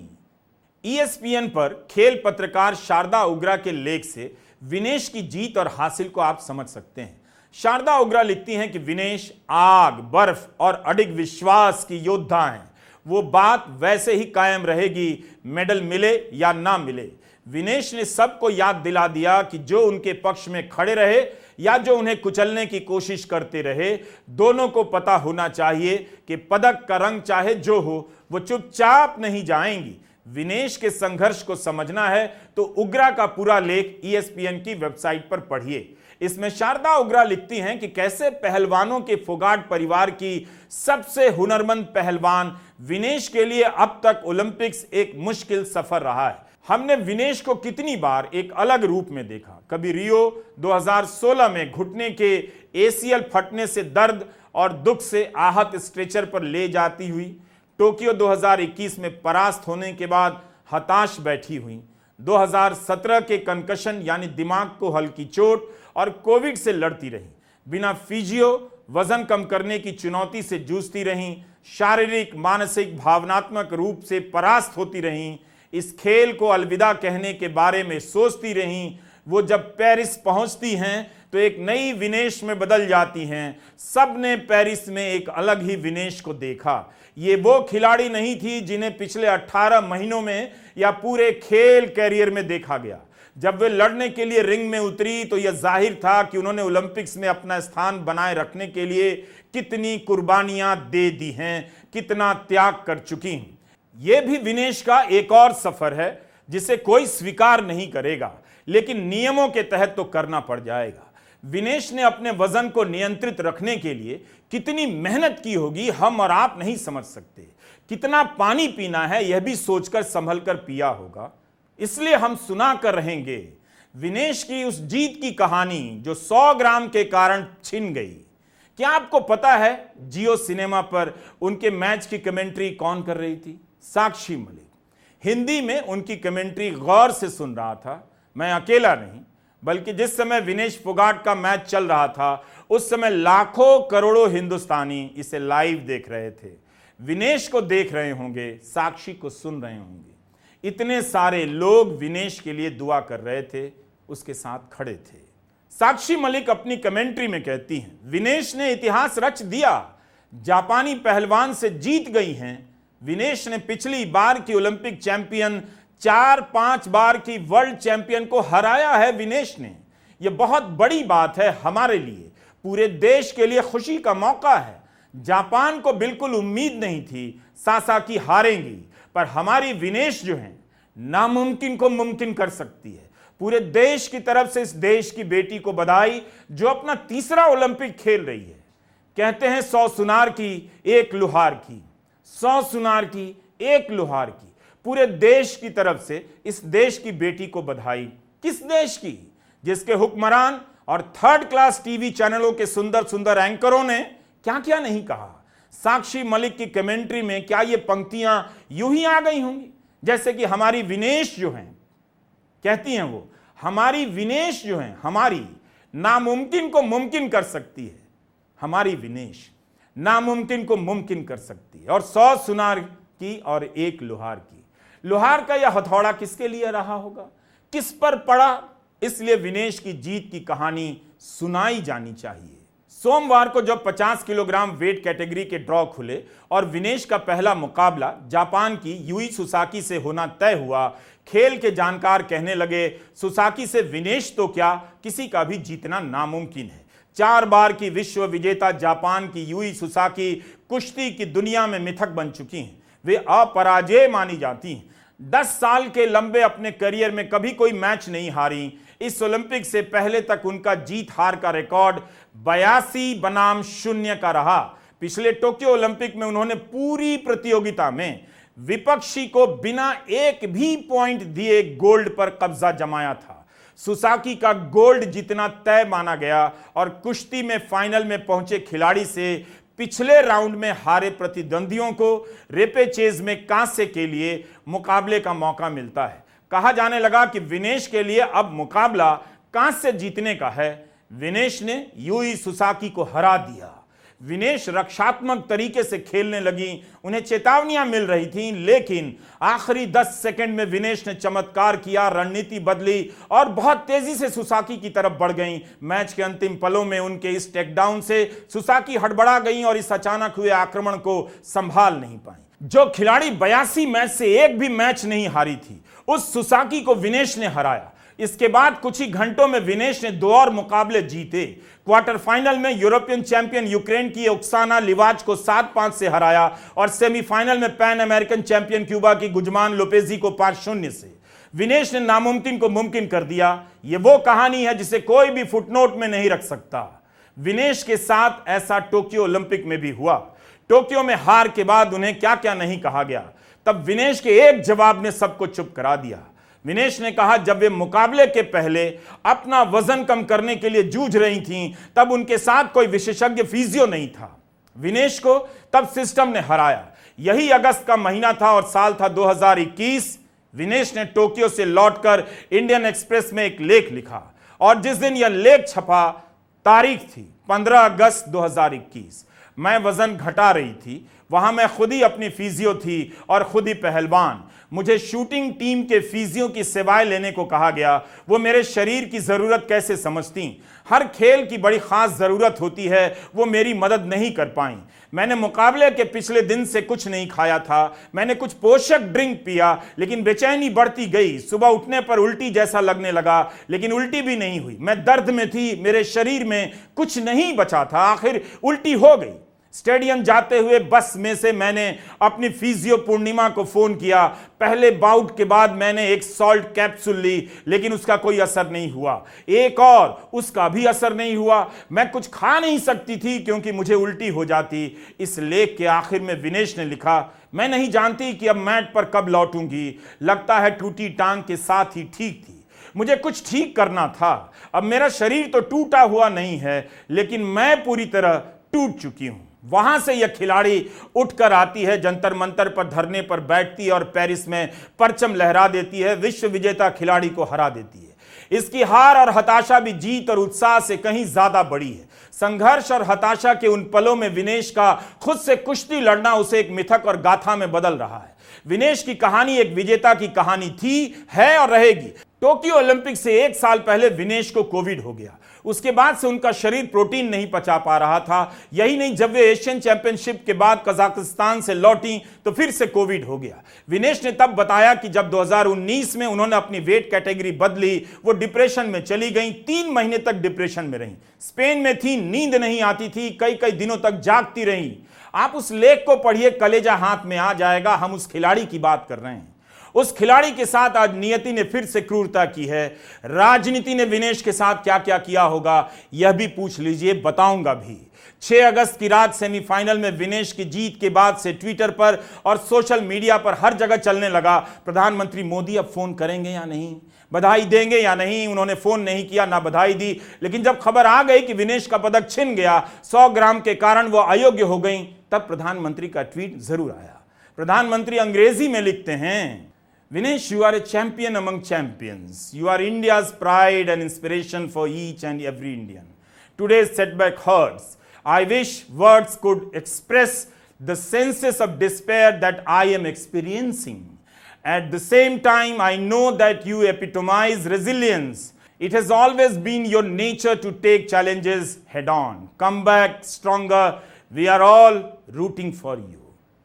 ESPN पर खेल पत्रकार शारदा उग्रा के लेख से विनेश की जीत और हासिल को आप समझ सकते हैं। शारदा उग्रा लिखती हैं कि विनेश आग, बर्फ और अडिग विश्वास की योद्धा हैं। वो बात वैसे ही कायम रहेगी, मेडल मिले या ना मिले। विनेश ने सबको याद दिला दिया कि जो उनके पक्ष में खड़े रहे या जो उन्हें कुचलने की कोशिश करते रहे, दोनों को पता होना चाहिए कि पदक का रंग चाहे जो हो, वो चुपचाप नहीं जाएंगी। विनेश के संघर्ष को समझना है तो उग्रा का पूरा लेख ESPN की वेबसाइट पर पढ़िए। इसमें शारदा उग्रा लिखती हैं कि कैसे पहलवानों के फोगाट परिवार की सबसे हुनरमंद पहलवान विनेश के लिए अब तक ओलंपिक्स एक मुश्किल सफर रहा है। हमने विनेश को कितनी बार एक अलग रूप में देखा। कभी रियो 2016 में घुटने के ACL फटने से दर्द और दुख से आहत स्ट्रेचर पर ले जाती हुई, टोक्यो 2021 में परास्त होने के बाद हताश बैठी हुई, 2017 के कंकशन यानी दिमाग को हल्की चोट और कोविड से लड़ती रही, बिना फिजियो वजन कम करने की चुनौती से जूझती रहीं, शारीरिक, मानसिक, भावनात्मक रूप से परास्त होती रहीं, इस खेल को अलविदा कहने के बारे में सोचती रहीं। वो जब पेरिस पहुंचती हैं तो एक नई विनेश में बदल जाती हैं। सब ने पेरिस में एक अलग ही विनेश को देखा। ये वो खिलाड़ी नहीं थी जिन्हें पिछले 18 महीनों में या पूरे खेल कैरियर में देखा गया। जब वे लड़ने के लिए रिंग में उतरी तो यह जाहिर था कि उन्होंने ओलंपिक्स में अपना स्थान बनाए रखने के लिए कितनी कुर्बानियां दे दी हैं, कितना त्याग कर चुकी हैं। यह भी विनेश का एक और सफर है जिसे कोई स्वीकार नहीं करेगा, लेकिन नियमों के तहत तो करना पड़ जाएगा। विनेश ने अपने वजन को नियंत्रित रखने के लिए कितनी मेहनत की होगी, हम और आप नहीं समझ सकते। कितना पानी पीना है यह भी सोचकर संभल कर पिया होगा। इसलिए हम सुना कर रहेंगे विनेश की उस जीत की कहानी जो 100 ग्राम के कारण छिन गई। क्या आपको पता है जियो सिनेमा पर उनके मैच की कमेंट्री कौन कर रही थी? साक्षी मलिक। हिंदी में उनकी कमेंट्री गौर से सुन रहा था मैं, अकेला नहीं, बल्कि जिस समय विनेश फोगाट का मैच चल रहा था उस समय लाखों करोड़ों हिंदुस्तानी इसे लाइव देख रहे थे। विनेश को देख रहे होंगे, साक्षी को सुन रहे होंगे। इतने सारे लोग विनेश के लिए दुआ कर रहे थे, उसके साथ खड़े थे। साक्षी मलिक अपनी कमेंट्री में कहती हैं, विनेश ने इतिहास रच दिया, जापानी पहलवान से जीत गई हैं। विनेश ने पिछली बार की ओलंपिक चैंपियन, 4-5 बार की वर्ल्ड चैंपियन को हराया है विनेश ने। यह बहुत बड़ी बात है हमारे लिए, पूरे देश के लिए खुशी का मौका है। जापान को बिल्कुल उम्मीद नहीं थी सासाकी हारेंगी, पर हमारी विनेश जो है नामुमकिन को मुमकिन कर सकती है। पूरे देश की तरफ से इस देश की बेटी को बधाई जो अपना 3रा ओलंपिक खेल रही है। कहते हैं 100 सुनार की एक लुहार की, 100 सुनार की एक लुहार की। पूरे देश की तरफ से इस देश की बेटी को बधाई। किस देश की? जिसके हुक्मरान और 3rd क्लास टीवी चैनलों के सुंदर सुंदर एंकरों ने क्या क्या नहीं कहा। साक्षी मलिक की कमेंट्री में क्या ये पंक्तियां यूं ही आ गई होंगी जैसे कि हमारी विनेश जो हैं, कहती हैं वो, हमारी विनेश जो है हमारी नामुमकिन को मुमकिन कर सकती है। हमारी विनेश नामुमकिन को मुमकिन कर सकती है। और 100 सुनार की और एक लोहार की। लोहार का यह हथौड़ा किसके लिए रहा होगा, किस पर पड़ा? इसलिए विनेश की जीत की कहानी सुनाई जानी चाहिए। सोमवार को जब 50 किलोग्राम वेट कैटेगरी के ड्रॉ खुले और विनेश का पहला मुकाबला जापान की यूई सुसाकी से होना तय हुआ, खेल के जानकार कहने लगे सुसाकी से विनेश तो क्या, किसी का भी जीतना नामुमकिन है। 4 बार की विश्व विजेता जापान की यूई सुसाकी कुश्ती की दुनिया में मिथक बन चुकी हैं। वे अपराजेय मानी जाती हैं। 10 साल के लंबे अपने करियर में कभी कोई मैच नहीं हारी। इस ओलंपिक से पहले तक उनका जीत हार का रिकॉर्ड 82 बनाम 0 का रहा। पिछले टोक्यो ओलंपिक में उन्होंने पूरी प्रतियोगिता में विपक्षी को बिना एक भी पॉइंट दिए गोल्ड पर कब्जा जमाया था। सुसाकी का गोल्ड जीतना तय माना गया और कुश्ती में फाइनल में पहुंचे खिलाड़ी से पिछले राउंड में हारे प्रतिद्वंदियों को रेपेचेज में कांस्य के लिए मुकाबले का मौका मिलता है। कहा जाने लगा कि विनेश के लिए अब मुकाबला कांस्य जीतने का है। विनेश ने यूई सुसाकी को हरा दिया। विनेश रक्षात्मक तरीके से खेलने लगी, उन्हें चेतावनियां मिल रही थीं, लेकिन आखिरी 10 सेकंड में विनेश ने चमत्कार किया, रणनीति बदली और बहुत तेजी से सुसाकी की तरफ बढ़ गईं। मैच के अंतिम पलों में उनके इस टेकडाउन से सुसाकी हड़बड़ा गईं और इस अचानक हुए आक्रमण को संभाल नहीं पाई। जो खिलाड़ी 82 मैच से एक भी मैच नहीं हारी थी, उस सुसाकी को विनेश ने हराया। इसके बाद कुछ ही घंटों में विनेश ने 2 और मुकाबले जीते। क्वार्टर फाइनल में यूरोपियन चैंपियन यूक्रेन की ओक्साना लिवाच को 7-5 से हराया और सेमीफाइनल में पैन अमेरिकन चैंपियन क्यूबा की गुजमान लोपेजी को 5-0 से। विनेश ने नामुमकिन को मुमकिन कर दिया। यह वो कहानी है जिसे कोई भी फुटनोट में नहीं रख सकता। विनेश के साथ ऐसा टोक्यो ओलंपिक में भी हुआ। टोक्यो में हार के बाद उन्हें क्या क्या नहीं कहा गया, तब विनेश के एक जवाब ने सबको चुप करा दिया। विनेश ने कहा, जब वे मुकाबले के पहले अपना वजन कम करने के लिए जूझ रही थीं, तब उनके साथ कोई विशेषज्ञ फिजियो नहीं था। विनेश को तब सिस्टम ने हराया। यही अगस्त का महीना था और साल था 2021। विनेश ने टोक्यो से लौटकर इंडियन एक्सप्रेस में एक लेख लिखा और जिस दिन यह लेख छपा, तारीख थी 15 अगस्त 2021। मैं वजन घटा रही थी। वहां मैं खुद ही अपनी फिजियो थी और खुद ही पहलवान। मुझे शूटिंग टीम के फिजियो की सेवाएं लेने को कहा गया। वो मेरे शरीर की जरूरत कैसे समझती। हर खेल की बड़ी खास जरूरत होती है, वो मेरी मदद नहीं कर पाई। मैंने मुकाबले के पिछले दिन से कुछ नहीं खाया था। मैंने कुछ पोषक ड्रिंक पिया, लेकिन बेचैनी बढ़ती गई। सुबह उठने पर उल्टी जैसा लगने लगा, लेकिन उल्टी भी नहीं हुई। मैं दर्द में थी, मेरे शरीर में कुछ नहीं बचा था। आखिर उल्टी हो गई। स्टेडियम जाते हुए बस में से मैंने अपनी फिजियो पूर्णिमा को फोन किया। पहले बाउट के बाद मैंने एक सॉल्ट कैप्सूल ली, लेकिन उसका कोई असर नहीं हुआ। एक और, उसका भी असर नहीं हुआ। मैं कुछ खा नहीं सकती थी क्योंकि मुझे उल्टी हो जाती। इस लेख के आखिर में विनेश ने लिखा, मैं नहीं जानती कि अब मैट पर कब लौटूंगी। लगता है टूटी टांग के साथ ही ठीक थी। मुझे कुछ ठीक करना था। अब मेरा शरीर तो टूटा हुआ नहीं है, लेकिन मैं पूरी तरह टूट चुकी हूं। वहां से यह खिलाड़ी उठकर आती है, जंतर मंतर पर धरने पर बैठती है और पेरिस में परचम लहरा देती है। विश्व विजेता खिलाड़ी को हरा देती है। इसकी हार और हताशा भी जीत और उत्साह से कहीं ज्यादा बड़ी है। संघर्ष और हताशा के उन पलों में विनेश का खुद से कुश्ती लड़ना उसे एक मिथक और गाथा में बदल रहा है। विनेश की कहानी एक विजेता की कहानी थी, है और रहेगी। टोक्यो ओलंपिक से 1 साल पहले विनेश को कोविड हो गया। उसके बाद से उनका शरीर प्रोटीन नहीं पचा पा रहा था। यही नहीं, जब वे एशियन चैंपियनशिप के बाद कजाकिस्तान से लौटी तो फिर से कोविड हो गया। विनेश ने तब बताया कि जब 2019 में उन्होंने अपनी वेट कैटेगरी बदली, वो डिप्रेशन में चली गई। 3 महीने तक डिप्रेशन में रही। स्पेन में थी, नींद नहीं आती थी, कई कई दिनों तक जागती रही। आप उस लेख को पढ़िए, कलेजा हाथ में आ जाएगा। हम उस खिलाड़ी की बात कर रहे हैं। उस खिलाड़ी के साथ आज नियति ने फिर से क्रूरता की है। राजनीति ने विनेश के साथ क्या क्या किया होगा, यह भी पूछ लीजिए, बताऊंगा भी। 6 अगस्त की रात सेमीफाइनल में विनेश की जीत के बाद से ट्विटर पर और सोशल मीडिया पर हर जगह चलने लगा, प्रधानमंत्री मोदी अब फोन करेंगे या नहीं, बधाई देंगे या नहीं। उन्होंने फोन नहीं किया, ना बधाई दी। लेकिन जब खबर आ गई कि विनेश का पदक छिन गया, 100 ग्राम के कारण वो अयोग्य हो गई, तब प्रधानमंत्री का ट्वीट जरूर आया। प्रधानमंत्री अंग्रेजी में लिखते हैं, Vinesh, you are a champion among champions. You are India's pride and inspiration for each and every Indian. Today's setback hurts. I wish words could express the senses of despair that I am experiencing. At the same time, I know that you epitomize resilience. It has always been your nature to take challenges head on. Come back stronger. We are all rooting for you.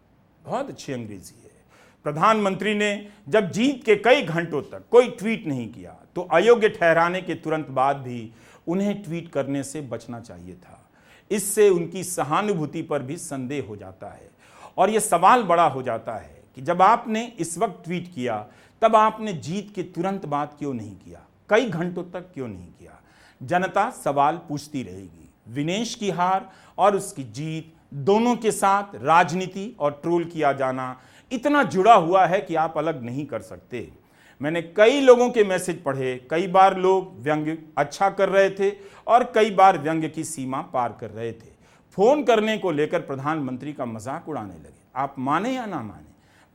बहुत अच्छी अंग्रेजी है। प्रधानमंत्री ने जब जीत के कई घंटों तक कोई ट्वीट नहीं किया, तो अयोग्य ठहराने के तुरंत बाद भी उन्हें ट्वीट करने से बचना चाहिए था। इससे उनकी सहानुभूति पर भी संदेह हो जाता है और यह सवाल बड़ा हो जाता है कि जब आपने इस वक्त ट्वीट किया, तब आपने जीत के तुरंत बाद क्यों नहीं किया, कई घंटों तक क्यों नहीं किया। जनता सवाल पूछती रहेगी। विनेश की हार और उसकी जीत दोनों के साथ राजनीति और ट्रोल किया जाना इतना जुड़ा हुआ है कि आप अलग नहीं कर सकते। मैंने कई लोगों के मैसेज पढ़े। कई बार लोग व्यंग्य अच्छा कर रहे थे और कई बार व्यंग्य की सीमा पार कर रहे थे। फोन करने को लेकर प्रधानमंत्री का मजाक उड़ाने लगे। आप माने या ना माने,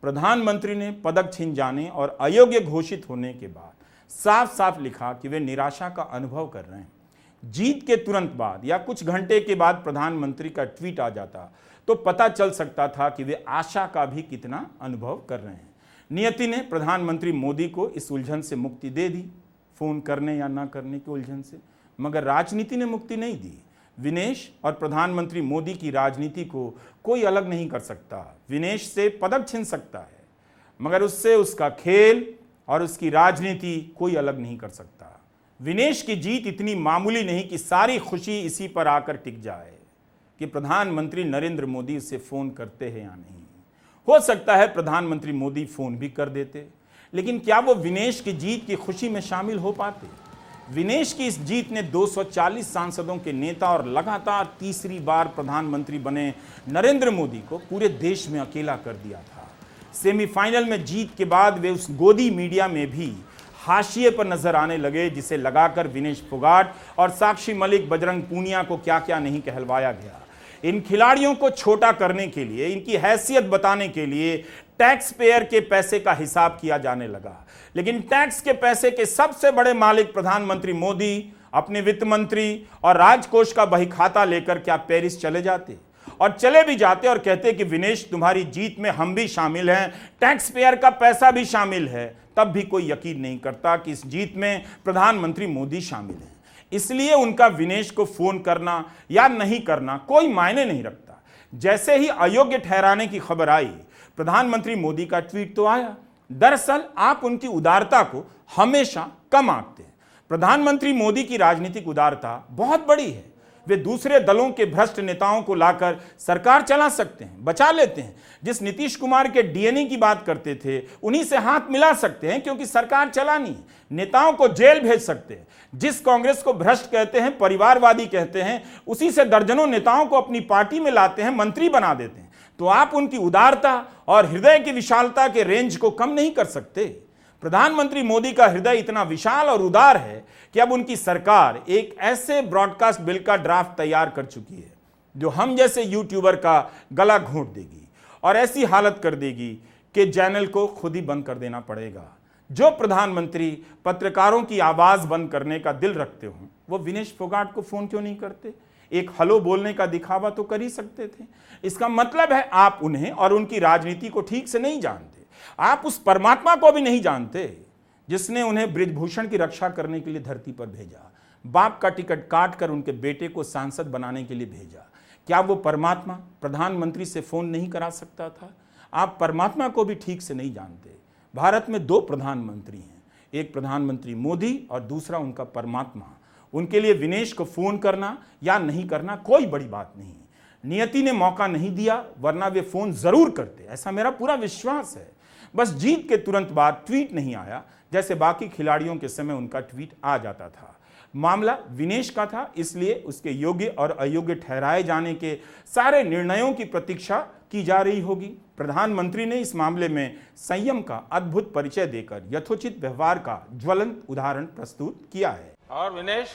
प्रधानमंत्री ने पदक छिन जाने और अयोग्य घोषित होने के बाद साफ साफ लिखा कि वे निराशा का अनुभव कर रहे हैं। जीत के तुरंत बाद या कुछ घंटे के बाद प्रधानमंत्री का ट्वीट आ जाता तो पता चल सकता था कि वे आशा का भी कितना अनुभव कर रहे हैं। नियति ने प्रधानमंत्री मोदी को इस उलझन से मुक्ति दे दी, फोन करने या ना करने की उलझन से, मगर राजनीति ने मुक्ति नहीं दी। विनेश और प्रधानमंत्री मोदी की राजनीति को कोई अलग नहीं कर सकता। विनेश से पदक छिन सकता है, मगर उससे उसका खेल और उसकी राजनीति कोई अलग नहीं कर सकता। विनेश की जीत इतनी मामूली नहीं कि सारी खुशी इसी पर आकर टिक जाए कि प्रधानमंत्री नरेंद्र मोदी उसे फोन करते हैं या नहीं। हो सकता है प्रधानमंत्री मोदी फोन भी कर देते, लेकिन क्या वो विनेश की जीत की खुशी में शामिल हो पाते? विनेश की इस जीत ने 240 सांसदों के नेता और लगातार तीसरी बार प्रधानमंत्री बने नरेंद्र मोदी को पूरे देश में अकेला कर दिया था। सेमीफाइनल में जीत के बाद वे उस गोदी मीडिया में भी हाशिए पर नजर आने लगे, जिसे लगाकर विनेश फोगाट और साक्षी मलिक, बजरंग पूनिया को क्या क्या नहीं कहलवाया गया। इन खिलाड़ियों को छोटा करने के लिए, इनकी हैसियत बताने के लिए टैक्स पेयर के पैसे का हिसाब किया जाने लगा। लेकिन टैक्स के पैसे के सबसे बड़े मालिक प्रधानमंत्री मोदी अपने वित्त मंत्री और राजकोष का बही खाता लेकर क्या पेरिस चले जाते? और चले भी जाते और कहते कि विनेश, तुम्हारी जीत में हम भी शामिल हैं, टैक्स पेयर का पैसा भी शामिल है, तब भी कोई यकीन नहीं करता कि इस जीत में प्रधानमंत्री मोदी शामिल हैं। इसलिए उनका विनेश को फोन करना या नहीं करना कोई मायने नहीं रखता। जैसे ही अयोग्य ठहराने की खबर आई, प्रधानमंत्री मोदी का ट्वीट तो आया। दरअसल आप उनकी उदारता को हमेशा कम आंकते हैं। प्रधानमंत्री मोदी की राजनीतिक उदारता बहुत बड़ी है। वे दूसरे दलों के भ्रष्ट नेताओं को लाकर सरकार चला सकते हैं, बचा लेते हैं। जिस नीतीश कुमार के डीएनए की बात करते थे, उन्हीं से हाथ मिला सकते हैं, क्योंकि सरकार चलानी है। नेताओं को जेल भेज सकते हैं। जिस कांग्रेस को भ्रष्ट कहते हैं, परिवारवादी कहते हैं, उसी से दर्जनों नेताओं को अपनी पार्टी में लाते हैं, मंत्री बना देते हैं। तो आप उनकी उदारता और हृदय की विशालता के रेंज को कम नहीं कर सकते। प्रधानमंत्री मोदी का हृदय इतना विशाल और उदार है कि अब उनकी सरकार एक ऐसे ब्रॉडकास्ट बिल का ड्राफ्ट तैयार कर चुकी है जो हम जैसे यूट्यूबर का गला घोंट देगी और ऐसी हालत कर देगी कि चैनल को खुद ही बंद कर देना पड़ेगा। जो प्रधानमंत्री पत्रकारों की आवाज बंद करने का दिल रखते हो, वो विनेश फोगाट को फोन क्यों नहीं करते? एक हेलो बोलने का दिखावा तो कर ही सकते थे। इसका मतलब है आप उन्हें और उनकी राजनीति को ठीक से नहीं जानते। आप उस परमात्मा को भी नहीं जानते जिसने उन्हें बृजभूषण की रक्षा करने के लिए धरती पर भेजा, बाप का टिकट काट कर उनके बेटे को सांसद बनाने के लिए भेजा। क्या वो परमात्मा प्रधानमंत्री से फोन नहीं करा सकता था? आप परमात्मा को भी ठीक से नहीं जानते। भारत में दो प्रधानमंत्री हैं, एक प्रधानमंत्री मोदी और दूसरा उनका परमात्मा। उनके लिए विनेश को फोन करना या नहीं करना कोई बड़ी बात नहीं। नियति ने मौका नहीं दिया, वरना वे फोन जरूर करते, ऐसा मेरा पूरा विश्वास है। बस जीत के तुरंत बाद ट्वीट नहीं आया, जैसे बाकी खिलाड़ियों के समय उनका ट्वीट आ जाता था। मामला विनेश का था, इसलिए उसके योग्य और अयोग्य ठहराए जाने के सारे निर्णयों की प्रतीक्षा की जा रही होगी। प्रधानमंत्री ने इस मामले में संयम का अद्भुत परिचय देकर यथोचित व्यवहार का ज्वलंत उदाहरण प्रस्तुत किया है। और विनेश,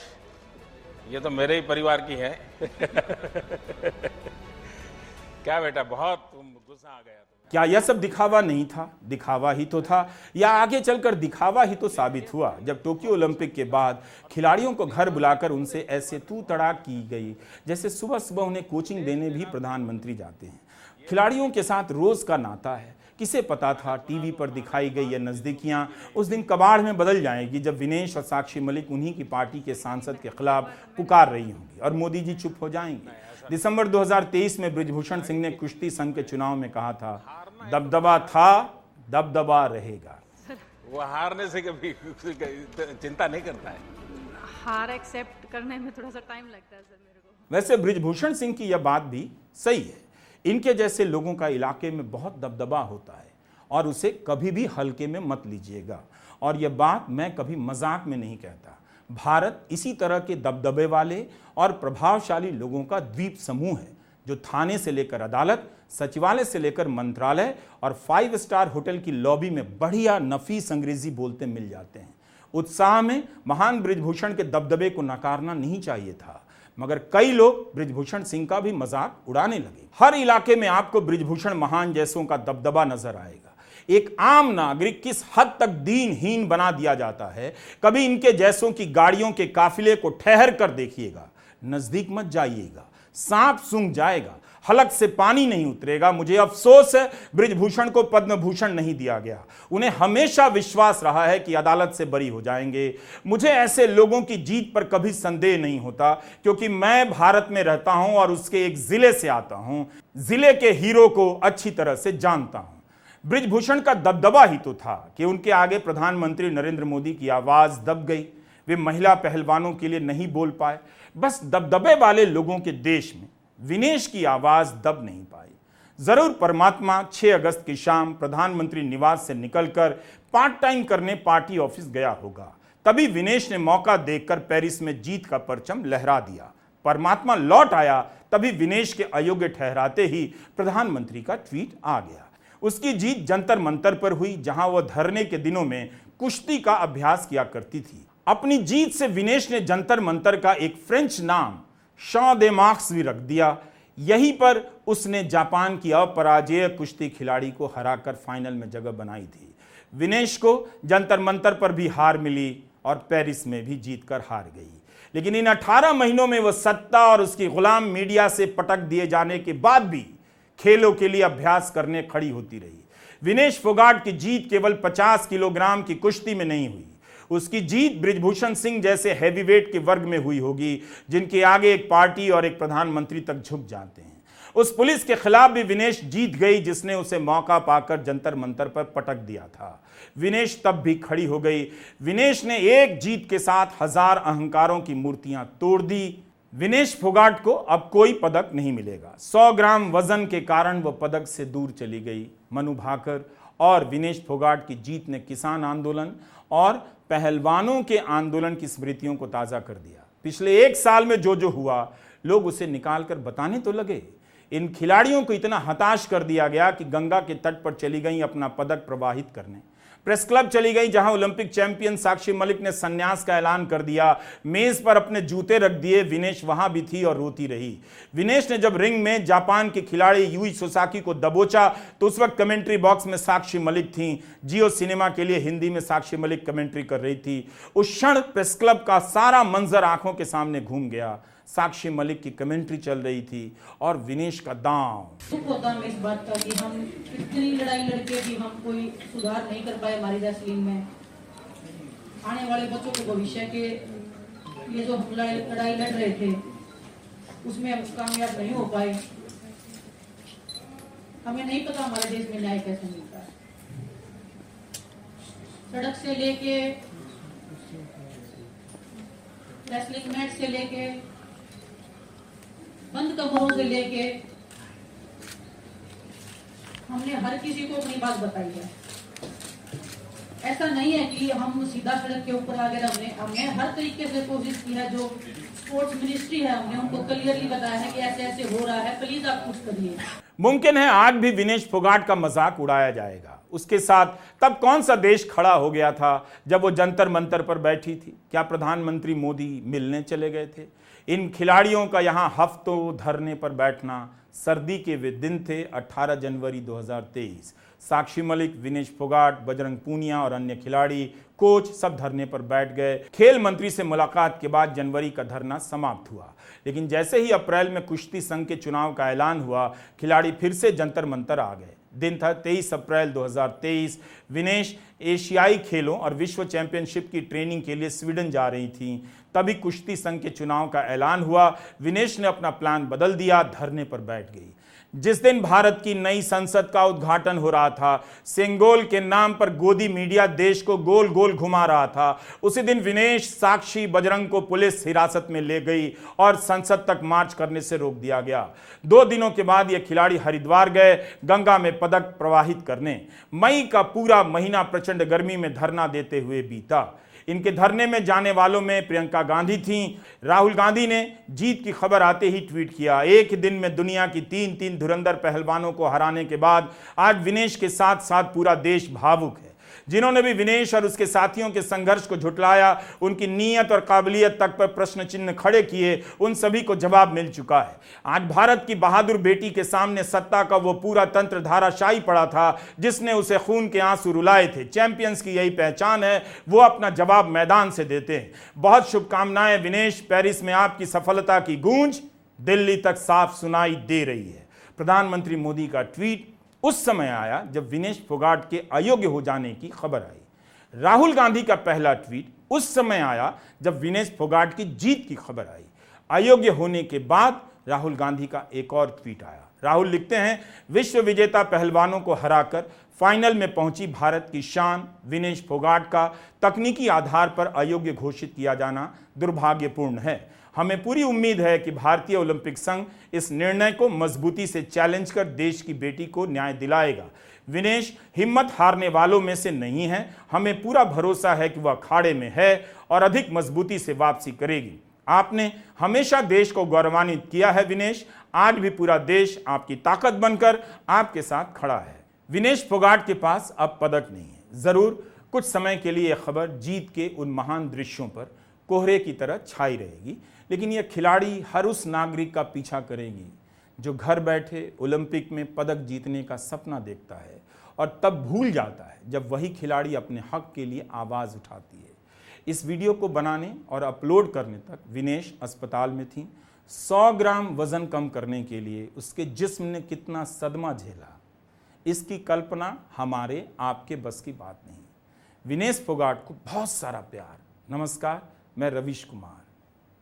ये तो मेरे ही परिवार की है। क्या बेटा, बहुत गुस्सा आ गया तुम्हें। क्या यह सब दिखावा नहीं था? दिखावा ही तो था, या आगे चलकर दिखावा ही तो साबित हुआ जब टोक्यो ओलंपिक के बाद खिलाड़ियों को घर बुलाकर उनसे ऐसे तू तड़ाक की गई जैसे सुबह सुबह उन्हें कोचिंग देने भी प्रधानमंत्री जाते हैं। खिलाड़ियों के साथ रोज का नाता है। किसे पता था टीवी पर दिखाई गई ये नजदीकियां उस दिन कबाड़ में बदल जाएगी जब विनेश और साक्षी मलिक उन्हीं की पार्टी के सांसद के खिलाफ पुकार रही होंगी और मोदी जी चुप हो जाएंगे। दिसंबर 2023 में बृजभूषण सिंह ने कुश्ती संघ के चुनाव में कहा था, दबदबा था, दबदबा रहेगा। वो हारने से कभी चिंता नहीं करता है। हार एक्सेप्ट करने में थोड़ा सा टाइम लगता है सर मेरे को। वैसे बृजभूषण सिंह की यह बात भी सही है। इनके जैसे लोगों का इलाके में बहुत दबदबा होता है और उसे कभी भी हल्के में मत लीजिएगा। और यह बात मैं कभी मजाक में नहीं कहता। भारत इसी तरह के दबदबे वाले और प्रभावशाली लोगों का द्वीप समूह है, जो थाने से लेकर अदालत, सचिवालय से लेकर मंत्रालय और 5 स्टार होटल की लॉबी में बढ़िया नफीस अंग्रेजी बोलते मिल जाते हैं। उत्साह में महान बृजभूषण के दबदबे को नकारना नहीं चाहिए था, मगर कई लोग बृजभूषण सिंह का भी मजाक उड़ाने लगे। हर इलाके में आपको बृजभूषण महान जैसों का दबदबा नजर आएगा। एक आम नागरिक किस हद तक दीनहीन बना दिया जाता है, कभी इनके जैसों की गाड़ियों के काफिले को ठहर कर देखिएगा। नजदीक मत जाइएगा, सांप सूंघ जाएगा, हलक से पानी नहीं उतरेगा। मुझे अफसोस है बृजभूषण को पद्म भूषण नहीं दिया गया। उन्हें हमेशा विश्वास रहा है कि अदालत से बरी हो जाएंगे। मुझे ऐसे लोगों की जीत पर कभी संदेह नहीं होता, क्योंकि मैं भारत में रहता हूं और उसके एक जिले से आता हूं, जिले के हीरो को अच्छी तरह से जानता हूं। बृजभूषण का दबदबा ही तो था कि उनके आगे प्रधानमंत्री नरेंद्र मोदी की आवाज दब गई। वे महिला पहलवानों के लिए नहीं बोल पाए। बस दबदबे वाले लोगों के देश में विनेश की आवाज दब नहीं पाई। जरूर परमात्मा 6 अगस्त की शाम प्रधानमंत्री निवास से निकलकर पार्ट टाइम करने पार्टी ऑफिस गया होगा। तभी विनेश ने मौका देखकर पेरिस में जीत का परचम लहरा दिया। परमात्मा लौट आया, तभी विनेश के अयोग्य ठहराते ही प्रधानमंत्री का ट्वीट आ गया। उसकी जीत जंतर मंतर पर हुई, जहां वह धरने के दिनों में कुश्ती का अभ्यास किया करती थी। अपनी जीत से विनेश ने जंतर मंतर का एक फ्रेंच नाम शॉ दे मार्क्स भी रख दिया। यहीं पर उसने जापान की अपराजेय कुश्ती खिलाड़ी को हराकर फाइनल में जगह बनाई थी। विनेश को जंतर मंतर पर भी हार मिली और पेरिस में भी जीतकर हार गई। लेकिन इन 18 महीनों में वह सत्ता और उसकी गुलाम मीडिया से पटक दिए जाने के बाद भी खेलों के लिए अभ्यास करने खड़ी होती रही। विनेश फोगाट की जीत केवल 50 किलोग्राम की कुश्ती में नहीं हुई। उसकी जीत बृजभूषण सिंह जैसे हैवीवेट के वर्ग में हुई होगी, जिनके आगे एक पार्टी और एक प्रधानमंत्री तक झुक जाते हैं। उस पुलिस के खिलाफ भी विनेश जीत गई, जिसने उसे मौका पाकर जंतर मंतर पर पटक दिया था। विनेश तब भी खड़ी हो गई। विनेश ने एक जीत के साथ 1000 अहंकारों की मूर्तियां तोड़ दी। विनेश फोगाट को अब कोई पदक नहीं मिलेगा। 100 ग्राम वजन के कारण वह पदक से दूर चली गई। मनु भाकर और विनेश फोगाट की जीत ने किसान आंदोलन और पहलवानों के आंदोलन की स्मृतियों को ताजा कर दिया। पिछले 1 साल में जो जो हुआ, लोग उसे निकालकर बताने तो लगे। इन खिलाड़ियों को इतना हताश कर दिया गया कि गंगा के तट पर चली गई अपना पदक प्रवाहित करने। प्रेस क्लब चली गई, जहां ओलंपिक चैंपियन साक्षी मलिक ने संन्यास का ऐलान कर दिया। मेज पर अपने जूते रख दिए। विनेश वहां भी थी और रोती रही। विनेश ने जब रिंग में जापान के खिलाड़ी यूई सोसाकी को दबोचा, तो उस वक्त कमेंट्री बॉक्स में साक्षी मलिक थी। जियो सिनेमा के लिए हिंदी में साक्षी मलिक कमेंट्री कर रही थी। उस क्षण प्रेस क्लब का सारा मंजर आंखों के सामने घूम गया। साक्षी मलिक की कमेंट्री चल रही थी और विनेश का दांव। दुख होता है इस बात का कि हम इतनी लड़ाई लड़के भी हम कोई सुधार नहीं कर पाए हमारी रेसलिंग में। आने वाले बच्चों के भविष्य के ये जो हम लड़ाई लड़ रहे थे, उसमें हम कामयाब नहीं हो पाए। हमें नहीं पता हमारे देश में न्याय कैसे मिलता है। सड़क से लेके रेसलिंग मैच से लेके बंद कमरों से लेके हमने हर किसी को अपनी बात बताई है। ऐसा नहीं है कि हम सीधा सड़क के ऊपर आ गए। हमने हर तरीके से कोशिश की है। जो स्पोर्ट्स मिनिस्ट्री है, हमने उनको क्लियरली बताया है कि ऐसे ऐसे हो रहा है, प्लीज आप कुछ करिए। मुमकिन है आज भी विनेश फोगाट का मजाक उड़ाया जाएगा। उसके साथ तब कौन सा देश खड़ा हो गया था जब वो जंतर मंतर पर बैठी थी? क्या प्रधानमंत्री मोदी मिलने चले गए थे? इन खिलाड़ियों का यहां हफ्तों धरने पर बैठना सर्दी के वे दिन थे 18 जनवरी 2023। साक्षी मलिक, विनेश फोगाट, बजरंग पूनिया और अन्य खिलाड़ी, कोच सब धरने पर बैठ गए। खेल मंत्री से मुलाकात के बाद जनवरी का धरना समाप्त हुआ। लेकिन जैसे ही अप्रैल में कुश्ती संघ के चुनाव का ऐलान हुआ, खिलाड़ी फिर से जंतर मंतर आ गए। दिन था 23 अप्रैल 2023। विनेश एशियाई खेलों और विश्व चैंपियनशिप की ट्रेनिंग के लिए स्वीडन जा रही थी। तभी कुश्ती संघ के चुनाव का ऐलान हुआ। विनेश ने अपना प्लान बदल दिया, धरने पर बैठ गई। जिस दिन भारत की नई संसद का उद्घाटन हो रहा था, सेंगोल के नाम पर गोदी मीडिया देश को गोल गोल घुमा रहा था, उसी दिन विनेश, साक्षी, बजरंग को पुलिस हिरासत में ले गई और संसद तक मार्च करने से रोक दिया गया। 2 दिनों के बाद ये खिलाड़ी हरिद्वार गए गंगा में पदक प्रवाहित करने। मई का पूरा महीना प्रचंड गर्मी में धरना देते हुए बीता। इनके धरने में जाने वालों में प्रियंका गांधी थीं। राहुल गांधी ने जीत की खबर आते ही ट्वीट किया, एक दिन में दुनिया की 3 धुरंधर पहलवानों को हराने के बाद आज विनेश के साथ साथ पूरा देश भावुक है। जिन्होंने भी विनेश और उसके साथियों के संघर्ष को झुटलाया, उनकी नीयत और काबिलियत तक पर प्रश्न चिन्ह खड़े किए, उन सभी को जवाब मिल चुका है। आज भारत की बहादुर बेटी के सामने सत्ता का वो पूरा तंत्र धाराशायी पड़ा था जिसने उसे खून के आंसू रुलाए थे। चैंपियंस की यही पहचान है, वो अपना जवाब मैदान से देते हैं। बहुत शुभकामनाएं विनेश। पेरिस में आपकी सफलता की गूंज दिल्ली तक साफ सुनाई दे रही है। प्रधानमंत्री मोदी का ट्वीट उस समय आया जब विनेश फोगाट के अयोग्य हो जाने की खबर आई। राहुल गांधी का पहला ट्वीट उस समय आया जब विनेश फोगाट की जीत की खबर आई। अयोग्य होने के बाद राहुल गांधी का एक और ट्वीट आया। राहुल लिखते हैं, विश्व विजेता पहलवानों को हराकर फाइनल में पहुंची भारत की शान विनेश फोगाट का तकनीकी आधार पर अयोग्य घोषित किया जाना दुर्भाग्यपूर्ण है। हमें पूरी उम्मीद है कि भारतीय ओलंपिक संघ इस निर्णय को मजबूती से चैलेंज कर देश की बेटी को न्याय दिलाएगा। विनेश हिम्मत हारने वालों में से नहीं है। हमें पूरा भरोसा है कि वह अखाड़े में है और अधिक मजबूती से वापसी करेगी। आपने हमेशा देश को गौरवान्वित किया है विनेश। आज भी पूरा देश आपकी ताकत बनकर आपके साथ खड़ा है। विनेश फोगाट के पास अब पदक नहीं है। जरूर कुछ समय के लिए यह खबर जीत के उन महान दृश्यों पर कोहरे की तरह छाई रहेगी, लेकिन यह खिलाड़ी हर उस नागरिक का पीछा करेगी जो घर बैठे ओलंपिक में पदक जीतने का सपना देखता है और तब भूल जाता है जब वही खिलाड़ी अपने हक के लिए आवाज़ उठाती है। इस वीडियो को बनाने और अपलोड करने तक विनेश अस्पताल में थी। 100 ग्राम वजन कम करने के लिए उसके जिस्म ने कितना सदमा झेला, इसकी कल्पना हमारे आपके बस की बात नहीं। विनेश फोगाट को बहुत सारा प्यार। नमस्कार, मैं रवीश कुमार।